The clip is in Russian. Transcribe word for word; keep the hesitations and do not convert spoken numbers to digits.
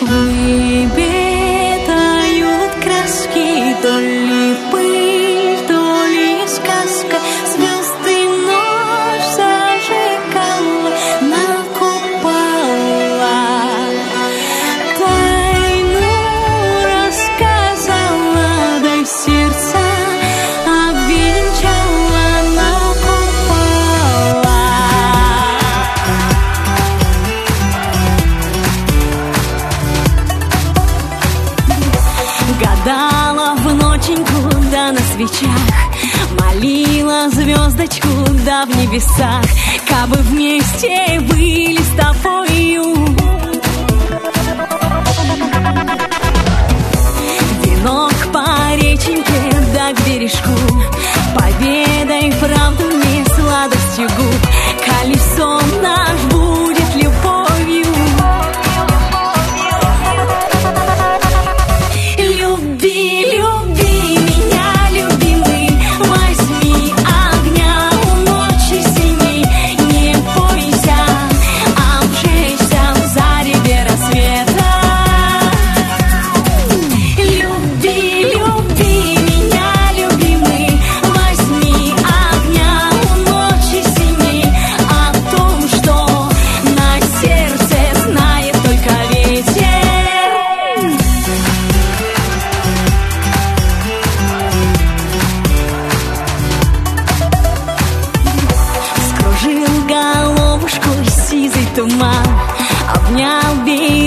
Выпитают краски, то ли пыль, то ли сказка. Звезды ночь зажигала на куполах. Тайну рассказала, да сердца обвенчала на куполах. Гадала в ноченьку, да на свечах, молила звездочку, да в небесах, кабы вместе были с тобою. Венок по реченьке, да к бережку, победой правду мне сладостью губ. Колесо наш будет любовью. Люби, люби меня, любимый, возьми огня у ночи синей. Не бойся обжечься в зареве рассвета. Люби, люби меня, любимый, возьми огня у ночи синей. О том, что на сердце знает только ветер. Скружил головушку сизый туман, обнял берег